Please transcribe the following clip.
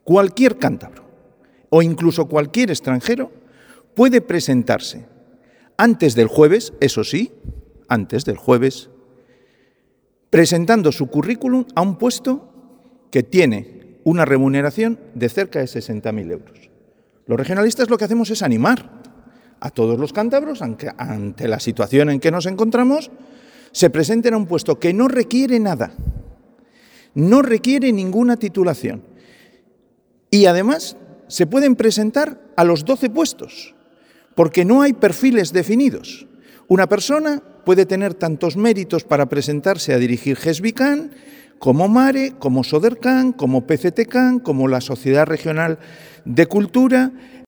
cualquier cántabro o incluso cualquier extranjero puede presentarse antes del jueves, eso sí, antes del jueves, presentando su currículum a un puesto que tiene una remuneración de cerca de 60.000 euros. Los regionalistas lo que hacemos es animar a todos los cántabros, ante la situación en que nos encontramos, se presenten a un puesto que no requiere nada, no requiere ninguna titulación. Y además se pueden presentar a los 12 puestos, porque no hay perfiles definidos. Una persona puede tener tantos méritos para presentarse a dirigir GESBICAN, como MARE, como SODERCAN, como PCTCAN, como la Sociedad Regional de Cultura.